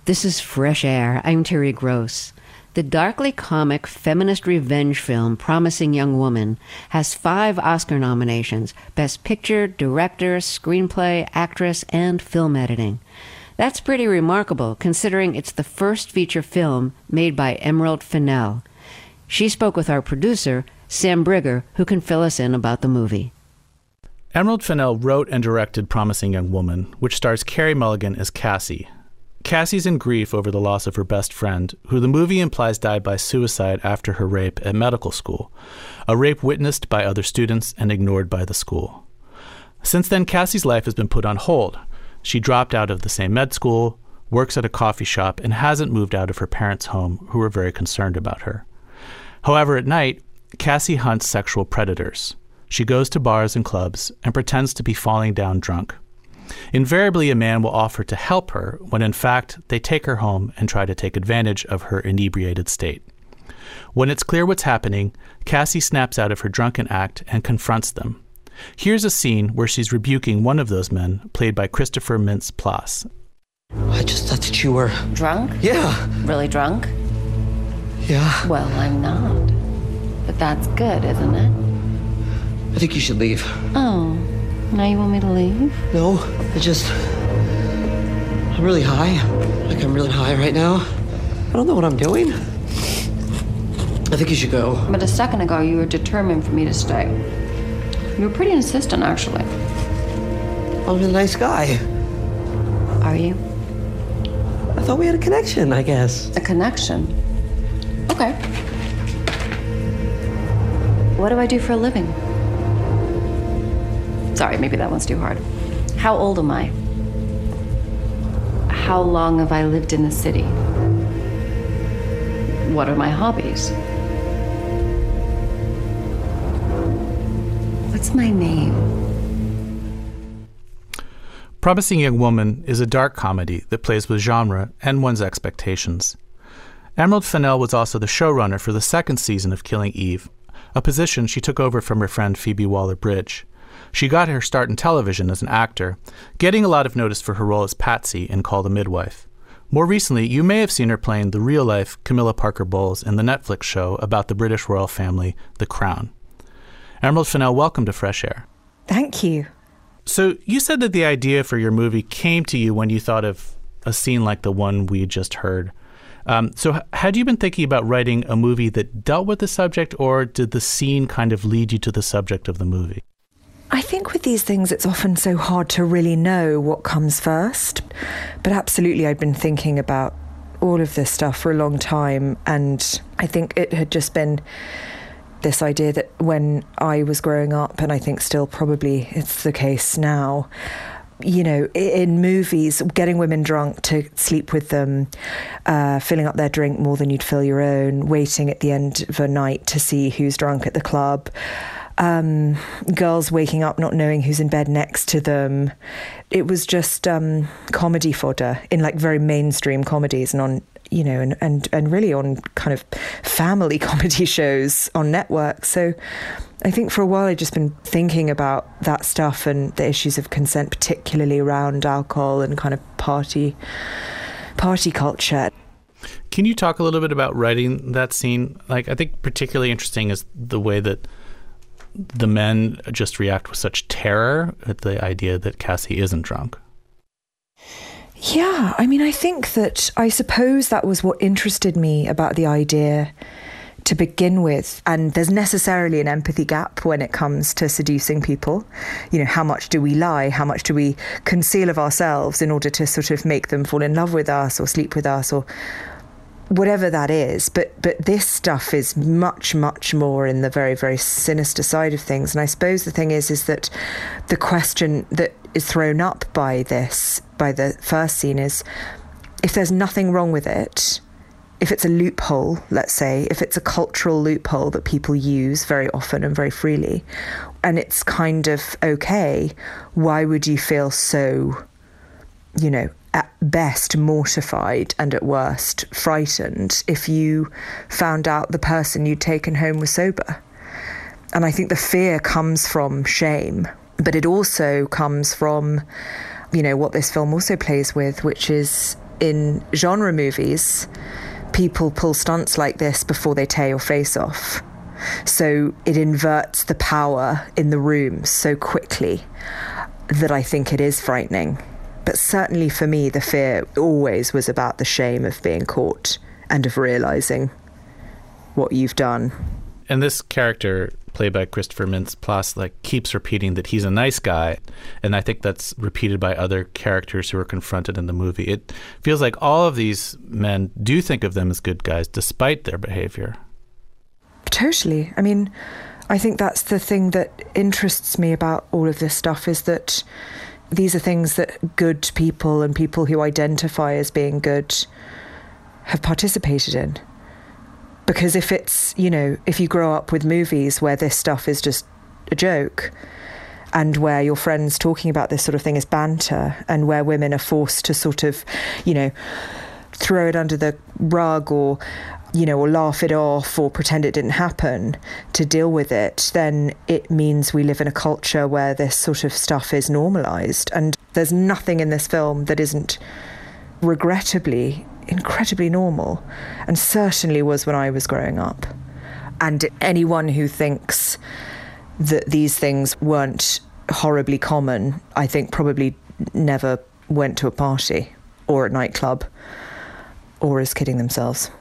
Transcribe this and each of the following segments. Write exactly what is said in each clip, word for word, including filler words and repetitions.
This is Fresh Air. I'm Terry Gross. The darkly comic feminist revenge film Promising Young Woman has five Oscar nominations: Best Picture, Director, Screenplay, Actress, and Film Editing. That's pretty remarkable, considering it's the first feature film made by Emerald Fennell. She spoke with our producer, Sam Brigger, who can fill us in about the movie. Emerald Fennell wrote and directed Promising Young Woman, which stars Carey Mulligan as Cassie. Cassie's in grief over the loss of her best friend, who the movie implies died by suicide after her rape at medical school, a rape witnessed by other students and ignored by the school. Since then, Cassie's life has been put on hold. She dropped out of the same med school, works at a coffee shop, and hasn't moved out of her parents' home, who are very concerned about her. However, at night, Cassie hunts sexual predators. She goes to bars and clubs and pretends to be falling down drunk. Invariably, a man will offer to help her when, in fact, they take her home and try to take advantage of her inebriated state. When it's clear what's happening, Cassie snaps out of her drunken act and confronts them. Here's a scene where she's rebuking one of those men, played by Christopher Mintz-Plasse. I just thought that you were... Drunk? Yeah. Really drunk? Yeah. Well, I'm not. But that's good, isn't it? I think you should leave. Oh. Now you want me to leave? No, I just... I'm really high. Like, I'm really high right now. I don't know what I'm doing. I think you should go. But a second ago, you were determined for me to stay. You were pretty insistent, actually. I'm a nice guy. Are you? I thought we had a connection, I guess. A connection? Okay. What do I do for a living? Sorry, maybe that one's too hard. How old am I? How long have I lived in the city? What are my hobbies? What's my name? Promising Young Woman is a dark comedy that plays with genre and one's expectations. Emerald Fennell was also the showrunner for the second season of Killing Eve, a position she took over from her friend Phoebe Waller-Bridge. She got her start in television as an actor, getting a lot of notice for her role as Patsy in Call the Midwife. More recently, you may have seen her playing the real-life Camilla Parker Bowles in the Netflix show about the British royal family, The Crown. Emerald Fennell, welcome to Fresh Air. Thank you. So you said that the idea for your movie came to you when you thought of a scene like the one we just heard. Um, so h- had you been thinking about writing a movie that dealt with the subject, or did the scene kind of lead you to the subject of the movie? I think with these things, it's often so hard to really know what comes first. But absolutely, I'd been thinking about all of this stuff for a long time. And I think it had just been this idea that when I was growing up, and I think still probably it's the case now, you know, in movies, getting women drunk to sleep with them, uh, filling up their drink more than you'd fill your own, waiting at the end of a night to see who's drunk at the club, um, girls waking up not knowing who's in bed next to them. It was just um, comedy fodder in like very mainstream comedies and on, you know, and, and, and really on kind of family comedy shows on networks. So I think for a while I'd just been thinking about that stuff and the issues of consent, particularly around alcohol and kind of party party culture. Can you talk a little bit about writing that scene? Like, I think particularly interesting is the way that the men just react with such terror at the idea that Cassie isn't drunk. Yeah, I mean, I think that, I suppose that was what interested me about the idea to begin with. And there's necessarily an empathy gap when it comes to seducing people. You know, how much do we lie? How much do we conceal of ourselves in order to sort of make them fall in love with us or sleep with us or whatever that is. But but this stuff is much, much more in the very, very sinister side of things. And I suppose the thing is, is that the question that is thrown up by this, by the first scene is, if there's nothing wrong with it, if it's a loophole, let's say, if it's a cultural loophole that people use very often and very freely, and it's kind of okay, why would you feel so, you know, at best mortified and at worst frightened if you found out the person you'd taken home was sober? And I think the fear comes from shame, but it also comes from, you know, what this film also plays with, which is in genre movies, people pull stunts like this before they tear your face off. So it inverts the power in the room so quickly that I think it is frightening. But certainly for me, the fear always was about the shame of being caught and of realising what you've done. And this character, played by Christopher Mintz-Plasse, like keeps repeating that he's a nice guy, and I think that's repeated by other characters who are confronted in the movie. It feels like all of these men do think of them as good guys, despite their behavior. Totally. I mean, I think that's the thing that interests me about all of this stuff, is that these are things that good people and people who identify as being good have participated in. Because if it's, you know, if you grow up with movies where this stuff is just a joke, and where your friends talking about this sort of thing is banter, and where women are forced to sort of, you know, throw it under the rug, or, you know, or laugh it off, or pretend it didn't happen to deal with it, then it means we live in a culture where this sort of stuff is normalised. And there's nothing in this film that isn't regrettably incredibly normal, and certainly was when I was growing up. And anyone who thinks that these things weren't horribly common, I think probably never went to a party or a nightclub, or is kidding themselves.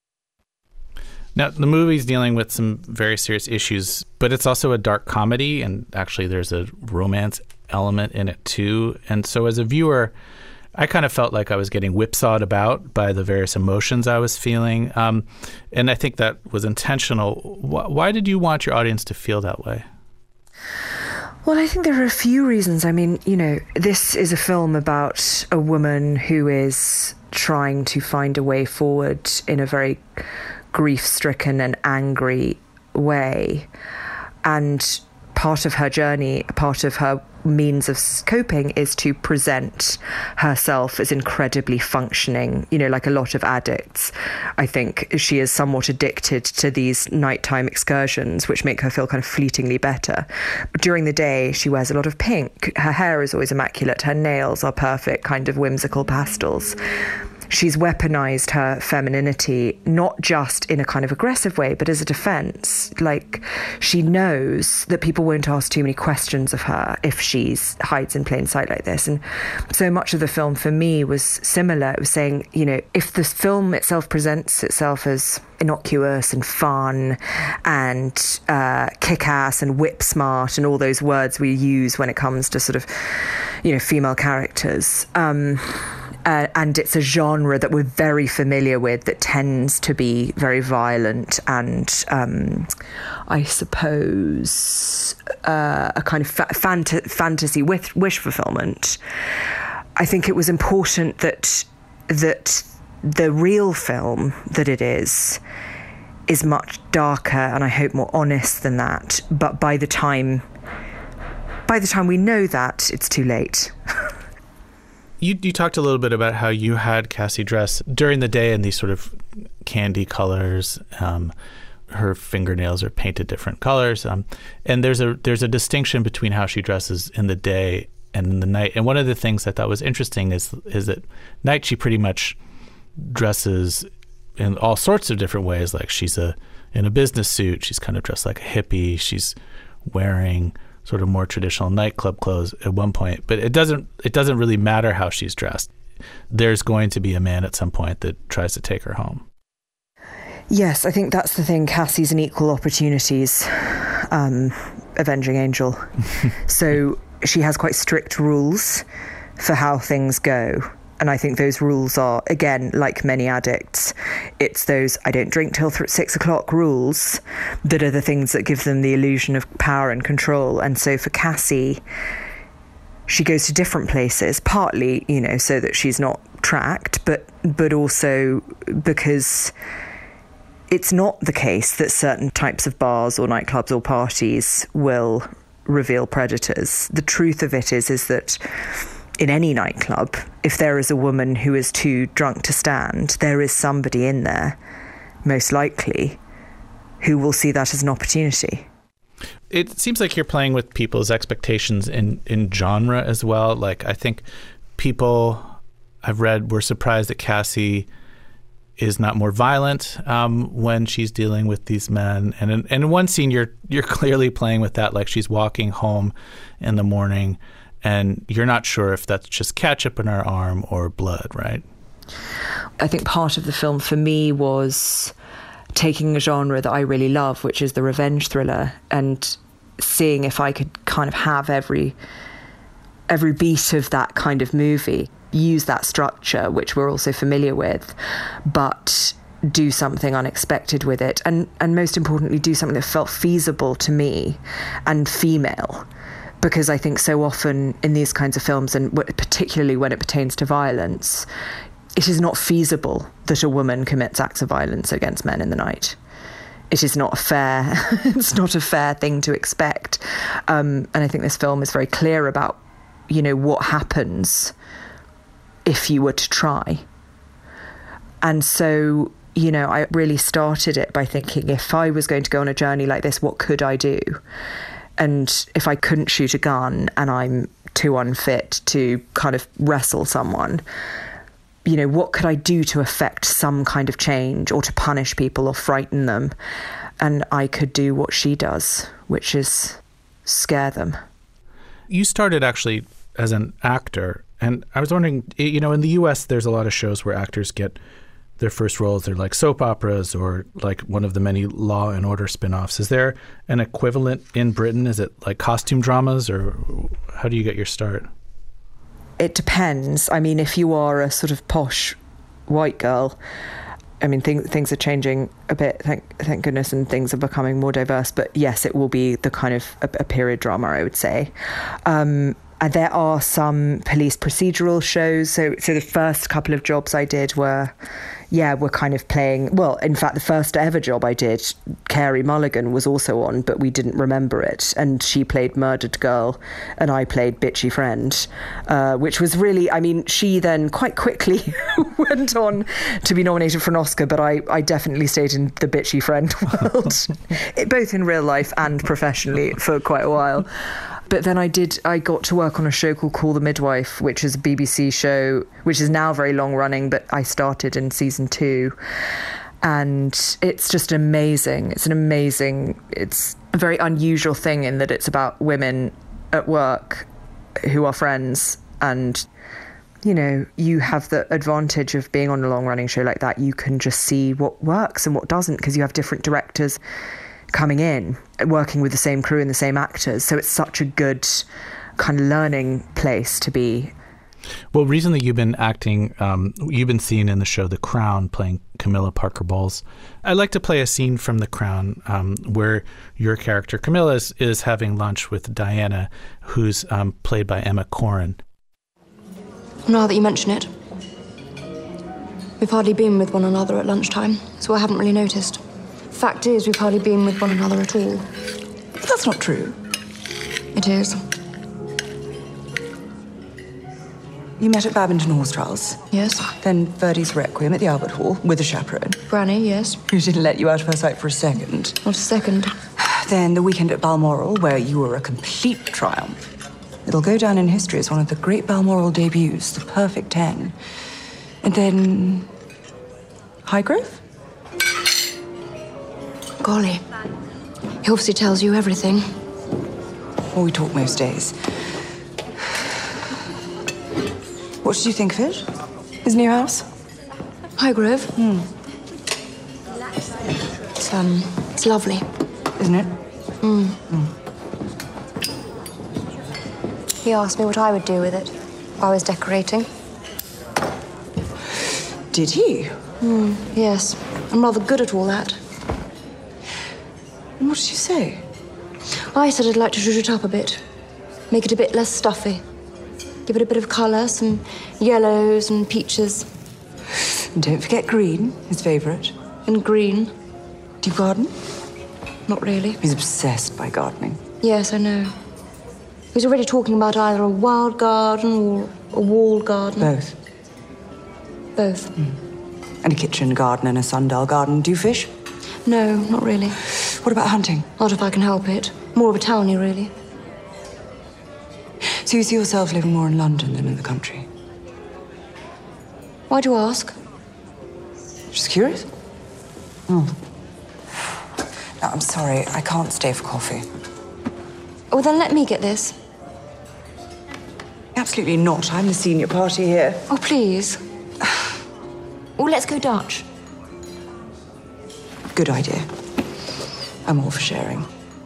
Now, the movie's dealing with some very serious issues, but it's also a dark comedy, and actually there's a romance element in it too. And so as a viewer, I kind of felt like I was getting whipsawed about by the various emotions I was feeling. Um, and I think that was intentional. Why, why did you want your audience to feel that way? Well, I think there are a few reasons. I mean, you know, this is a film about a woman who is trying to find a way forward in a very grief-stricken and angry way. And part of her journey, part of her means of coping is to present herself as incredibly functioning, you know, like a lot of addicts. I think she is somewhat addicted to these nighttime excursions, which make her feel kind of fleetingly better. But during the day, she wears a lot of pink. Her hair is always immaculate. Her nails are perfect, kind of whimsical pastels. She's weaponized her femininity, not just in a kind of aggressive way, but as a defense. Like, she knows that people won't ask too many questions of her if she hides in plain sight like this. And so much of the film for me was similar. It was saying, you know, if the film itself presents itself as innocuous and fun and uh, kick-ass and whip-smart and all those words we use when it comes to sort of, you know, female characters, um, Uh, and it's a genre that we're very familiar with that tends to be very violent and, um, I suppose, uh, a kind of fa- fant- fantasy with wish fulfillment. I think it was important that that the real film that it is is much darker and I hope more honest than that. But by the time by the time we know that, it's too late. You you talked a little bit about how you had Cassie dress during the day in these sort of candy colors. Um, her fingernails are painted different colors, um, and there's a there's a distinction between how she dresses in the day and in the night. And one of the things I thought was interesting is is that night she pretty much dresses in all sorts of different ways. Like she's a in a business suit, she's kind of dressed like a hippie. She's wearing sort of more traditional nightclub clothes at one point, but it doesn't it doesn't really matter how she's dressed. There's going to be a man at some point that tries to take her home. Yes, I think that's the thing. Cassie's an equal opportunities um, avenging angel. So she has quite strict rules for how things go. And I think those rules are, again, like many addicts, it's those I don't drink till th- six o'clock rules that are the things that give them the illusion of power and control. And so for Cassie, she goes to different places, partly, you know, so that she's not tracked, but but also because it's not the case that certain types of bars or nightclubs or parties will reveal predators. The truth of it is, is that in any nightclub, if there is a woman who is too drunk to stand, there is somebody in there, most likely, who will see that as an opportunity. It seems like you're playing with people's expectations in, in genre as well. Like, I think people I've read we're surprised that Cassie is not more violent um, when she's dealing with these men. And in, and in one scene, you're you're clearly playing with that, like she's walking home in the morning, and you're not sure if that's just ketchup in her arm or blood, right? I think part of the film for me was taking a genre that I really love, which is the revenge thriller, and seeing if I could kind of have every every beat of that kind of movie, use that structure, which we're also familiar with, but do something unexpected with it. And, and most importantly, do something that felt feasible to me and female. Because I think so often in these kinds of films, and particularly when it pertains to violence, it is not feasible that a woman commits acts of violence against men in the night. It is not a fair, it's not a fair thing to expect. Um, and I think this film is very clear about, you know, what happens if you were to try. And so, you know, I really started it by thinking, if I was going to go on a journey like this, what could I do? And if I couldn't shoot a gun and I'm too unfit to kind of wrestle someone, you know, what could I do to affect some kind of change or to punish people or frighten them? And I could do what she does, which is scare them. You started actually as an actor, and I was wondering, you know, in the U S there's a lot of shows where actors get their first roles. They're like soap operas or like one of the many Law and Order spin-offs. Is there an equivalent in Britain? Is it like costume dramas, or how do you get your start? It depends. I mean, if you are a sort of posh white girl, I mean, things things are changing a bit, thank thank goodness, and things are becoming more diverse. But yes, it will be the kind of a, a period drama, I would say. Um, and there are some police procedural shows. So, so the first couple of jobs I did were, yeah, were kind of playing. Well, in fact, the first ever job I did, Carey Mulligan was also on, but we didn't remember it. And she played murdered girl, and I played bitchy friend, uh, which was really, I mean, she then quite quickly went on to be nominated for an Oscar, but I, I definitely stayed in the bitchy friend world, it, both in real life and professionally for quite a while. But then I did, I got to work on a show called Call the Midwife, which is a B B C show, which is now very long running, but I started in season two. And it's just amazing. It's an amazing, it's a very unusual thing in that it's about women at work who are friends. And, you know, you have the advantage of being on a long running show like that. You can just see what works and what doesn't, because you have different directors coming in, working with the same crew and the same actors. So it's such a good kind of learning place to be. Well, recently you've been acting, um, you've been seen in the show The Crown playing Camilla Parker Bowles. I'd like to play a scene from The Crown um, where your character Camilla is, is having lunch with Diana, who's um, played by Emma Corrin. Now that you mention it, we've hardly been with one another at lunchtime, so I haven't really noticed. Fact is, we've hardly been with one another at all. But that's not true. It is. You met at Babington Horse Trials. Yes. Then Verdi's Requiem at the Albert Hall with a chaperone. Granny, yes. Who didn't let you out of her sight for a second. Not a second. Then the weekend at Balmoral, where you were a complete triumph. It'll go down in history as one of the great Balmoral debuts, the perfect ten. And then Highgrove? Golly. He obviously tells you everything. Well, we talk most days. What did you think of it? His new house? Highgrove? Hmm. It's, um, it's lovely. Isn't it? Hmm. Mm. He asked me what I would do with it if I was decorating. Did he? Hmm, yes. I'm rather good at all that. And what did you say? I said I'd like to zhuzh it up a bit. Make it a bit less stuffy. Give it a bit of colour, some yellows and peaches. And don't forget green, his favourite. And green. Do you garden? Not really. He's obsessed by gardening. Yes, I know. He's already talking about either a wild garden or a walled garden. Both. Both. Mm. And a kitchen garden and a sundial garden. Do you fish? No, not really. What about hunting? Not if I can help it. More of a townie, really. So you see yourself living more in London than in the country? Why'd you ask? Just curious. Hmm. No, I'm sorry. I can't stay for coffee. Oh, then let me get this. Absolutely not. I'm the senior party here. Oh, please. Oh, let's go Dutch. Good idea. I'm all for sharing.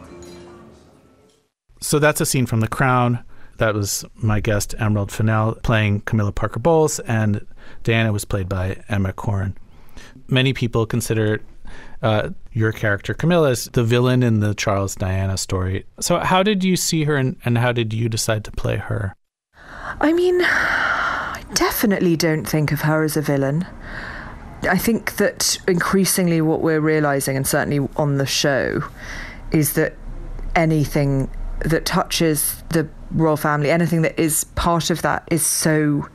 So that's a scene from The Crown. That was my guest, Emerald Fennell, playing Camilla Parker Bowles, and Diana was played by Emma Corrin. Many people consider uh, your character, Camilla, as the villain in the Charles Diana story. So how did you see her, and, and how did you decide to play her? I mean, I definitely don't think of her as a villain. I think that increasingly what we're realising, and certainly on the show, is that anything that touches the royal family, anything that is part of that, is so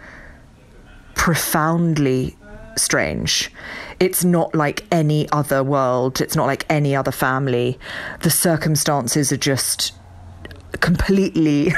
profoundly strange. It's not like any other world. It's not like any other family. The circumstances are just completely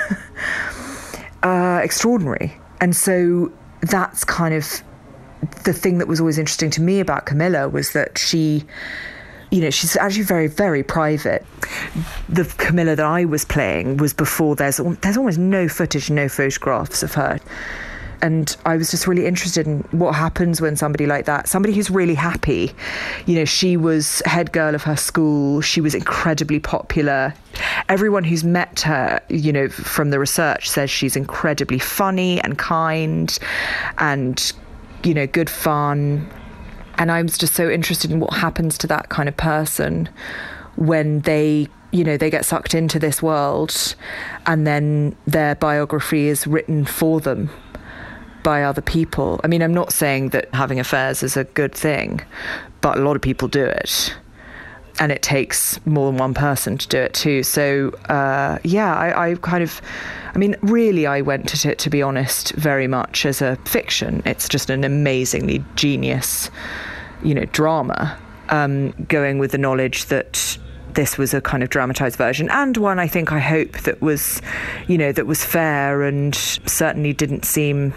uh, extraordinary. And so that's kind of the thing that was always interesting to me about Camilla, was that she, you know, she's actually very, very private. The Camilla that I was playing was before there's there's almost no footage, no photographs of her. And I was just really interested in what happens when somebody like that, somebody who's really happy, you know, she was head girl of her school, she was incredibly popular. Everyone who's met her, you know, from the research says she's incredibly funny and kind and, you know, good fun. And I was just so interested in what happens to that kind of person when they, you know, they get sucked into this world and then their biography is written for them by other people. I mean, I'm not saying that having affairs is a good thing, but a lot of people do it. And it takes more than one person to do it too. So, uh, yeah, I, I kind of, I mean, really, I went to it, to be honest, very much as a fiction. It's just an amazingly genius, you know, drama, um, going with the knowledge that this was a kind of dramatized version, and one I think I hope that was, you know, that was fair and certainly didn't seem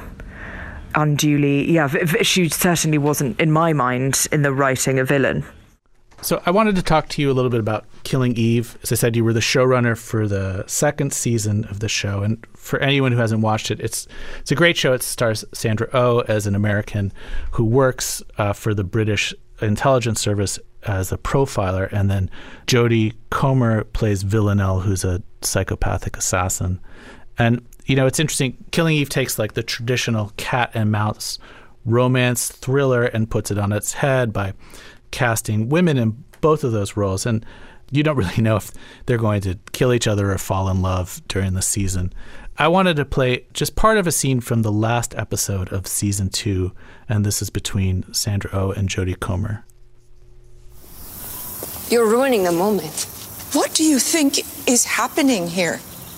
unduly, yeah, she certainly wasn't, in my mind, in the writing, a villain. So I wanted to talk to you a little bit about Killing Eve. As I said, you were the showrunner for the second season of the show. And for anyone who hasn't watched it, it's it's a great show. It stars Sandra Oh as an American who works uh, for the British intelligence service as a profiler. And then Jodie Comer plays Villanelle, who's a psychopathic assassin. And, you know, it's interesting. Killing Eve takes like the traditional cat and mouse romance thriller and puts it on its head by casting women in both of those roles. And you don't really know if they're going to kill each other or fall in love during the season. I wanted to play just part of a scene from the last episode of season two, and this is between Sandra Oh and Jodie Comer. You're ruining the moment. What do you think is happening here?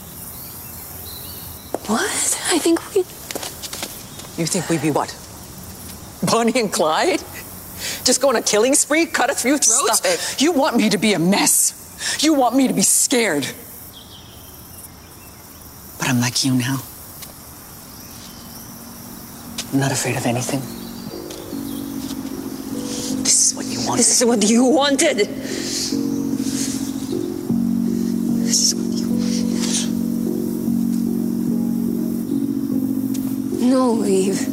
What? I think we... You think we'd be what? Bonnie and Clyde? Just go on a killing spree, cut a few throats? Stop it. You want me to be a mess. You want me to be scared. But I'm like you now. I'm not afraid of anything. This is what you wanted. This is what you wanted. This is what you wanted. No, Eve.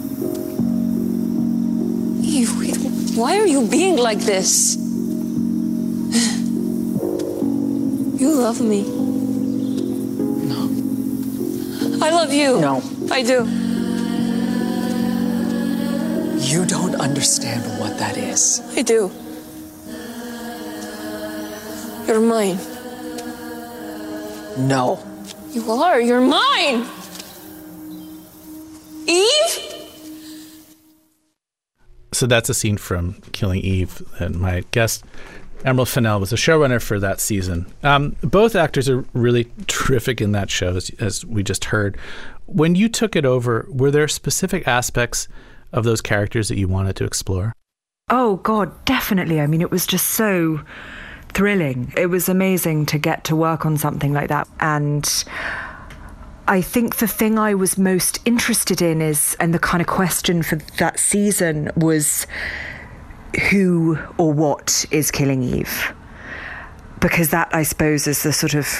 Eve, wait, why are you being like this? You love me. No. I love you. No. I do. You don't understand what that is. I do. You're mine. No. You are. You're mine. Eve? So that's a scene from Killing Eve. And my guest, Emerald Fennell, was a showrunner for that season. Um, both actors are really terrific in that show, as, as we just heard. When you took it over, were there specific aspects of those characters that you wanted to explore? Oh, God, definitely. I mean, it was just so thrilling. It was amazing to get to work on something like that. And I think the thing I was most interested in is, and the kind of question for that season was, who or what is killing Eve? Because that, I suppose, is the sort of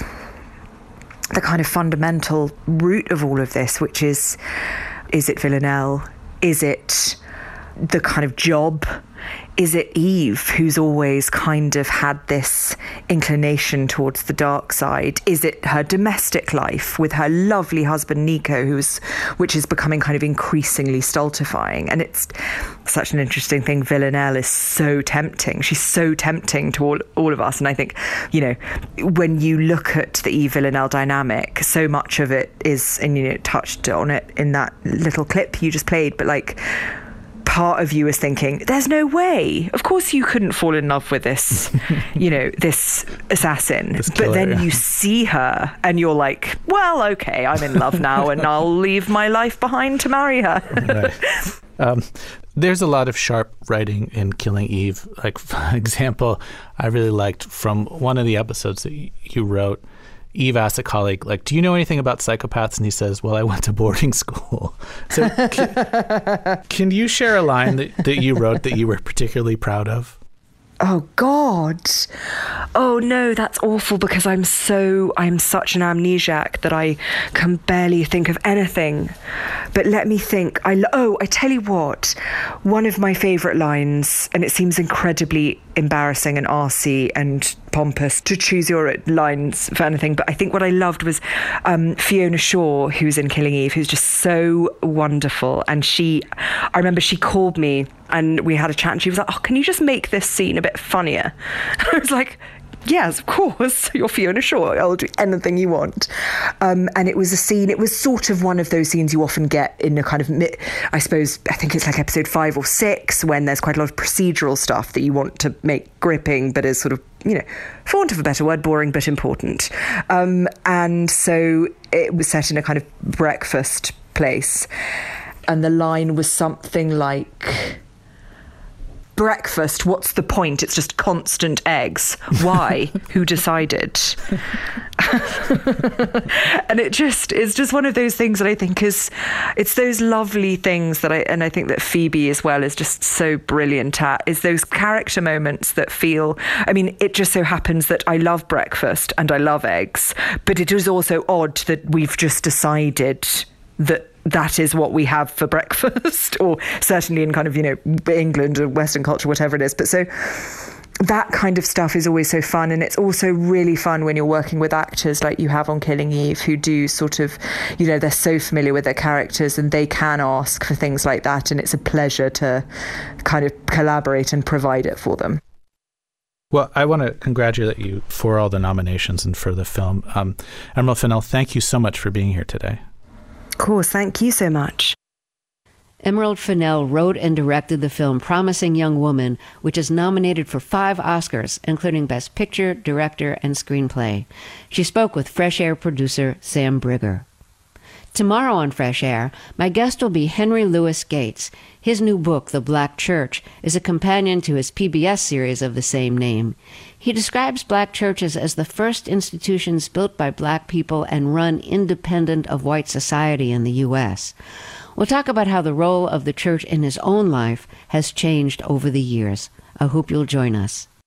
the kind of fundamental root of all of this, which is, is it Villanelle? Is it the kind of job? Is it Eve, who's always kind of had this inclination towards the dark side? Is it her domestic life with her lovely husband Nico, who's, which is becoming kind of increasingly stultifying? And it's such an interesting thing. Villanelle is so tempting. She's so tempting to all, all of us. And I think, you know, when you look at the Eve Villanelle dynamic, so much of it is, and you know, touched on it in that little clip you just played, but like, part of you is thinking, there's no way. Of course you couldn't fall in love with this, you know, this assassin. This killer, but then yeah. you see her and you're like, well, okay, I'm in love now and I'll leave my life behind to marry her. Right. Um, there's a lot of sharp writing in Killing Eve. Like, for example, I really liked from one of the episodes that you wrote, Eve asks a colleague, like, do you know anything about psychopaths? And he says, well, I went to boarding school. So can, can you share a line that, that you wrote that you were particularly proud of? Oh, God. Oh, no, that's awful because I'm so, I'm such an amnesiac that I can barely think of anything. But let me think. I Oh, I tell you what, one of my favourite lines, and it seems incredibly embarrassing and arsey and pompous to choose your lines for anything, but I think what I loved was um, Fiona Shaw, who's in Killing Eve, who's just so wonderful. And she, I remember she called me and we had a chat and she was like, oh, can you just make this scene a bit funnier? And I was like, yes, of course, you're Fiona Shaw, I'll do anything you want. Um, and it was a scene, it was sort of one of those scenes you often get in a kind of, I suppose, I think it's like episode five or six, when there's quite a lot of procedural stuff that you want to make gripping, but is sort of, you know, for want of a better word, boring but important. Um, and so it was set in a kind of breakfast place. And the line was something like, breakfast, what's the point? It's just constant eggs. Why? Who decided? And it just it's just one of those things that I think is, it's those lovely things that I, and I think that Phoebe as well is just so brilliant at, is those character moments that feel, I mean, it just so happens that I love breakfast and I love eggs, but it is also odd that we've just decided that that is what we have for breakfast, or certainly in kind of, you know, England or Western culture, whatever it is. But so that kind of stuff is always so fun. And it's also really fun when you're working with actors like you have on Killing Eve, who do sort of, you know, they're so familiar with their characters and they can ask for things like that. And it's a pleasure to kind of collaborate and provide it for them. Well, I want to congratulate you for all the nominations and for the film. Um, Emerald Fennell, thank you so much for being here today. Of course, thank you so much. Emerald Fennell wrote and directed the film Promising Young Woman, which is nominated for five Oscars, including Best Picture, Director, and Screenplay. She spoke with Fresh Air producer Sam Brigger. Tomorrow on Fresh Air, my guest will be Henry Louis Gates. His new book, The Black Church, is a companion to his P B S series of the same name. He describes black churches as the first institutions built by black people and run independent of white society in the U S. We'll talk about how the role of the church in his own life has changed over the years. I hope you'll join us.